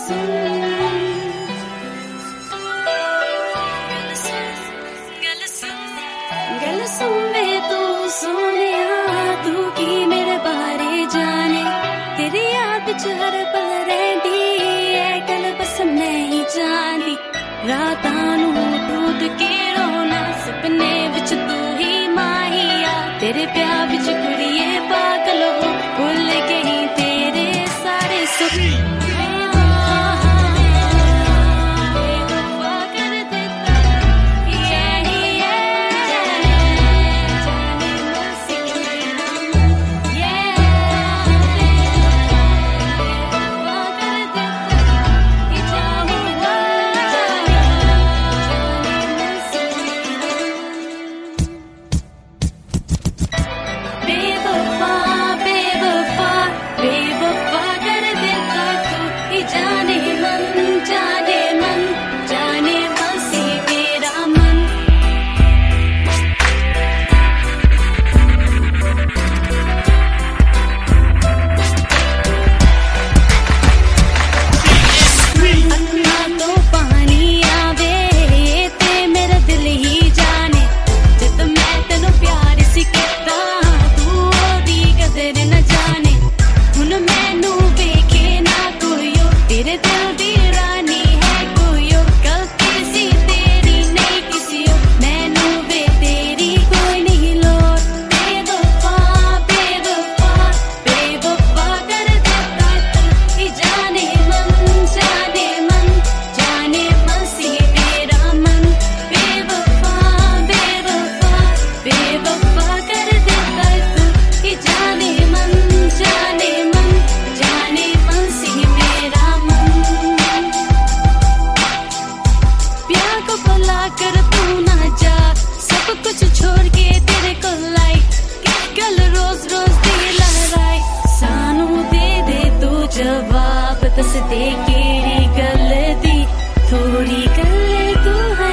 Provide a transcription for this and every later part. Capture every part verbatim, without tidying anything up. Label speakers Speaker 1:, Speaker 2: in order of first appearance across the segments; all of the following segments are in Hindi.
Speaker 1: गल सुन वे तू सोनिया, तू की मेरे बारे जाने, तेरी याद च हर पल रहंदी ऐ गल बस मैं ही जानदी। रातां नूं टूट के रोना, सपने विच तू ही माहिया, तेरे प्यार विच कुड़िए पागल हो, भुल गई तेरे सारे सुख। जवाब दस दे केड़ी गल दी, थोड़ी गल तू है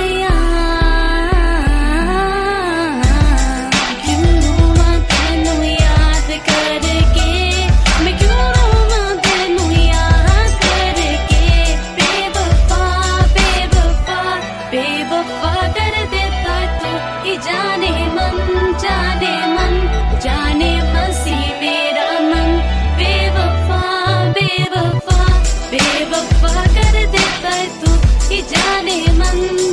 Speaker 1: क्यों रोवां तेनू याद करके, मैं क्यों रोवां तेनू याद करके। बेवफा बेवफा बेवफा कर देता तू, ही जाने मन जाने मन जाने मसी मेरा मन। बेवफा बेवफा कर देता है तू, ही जाने मन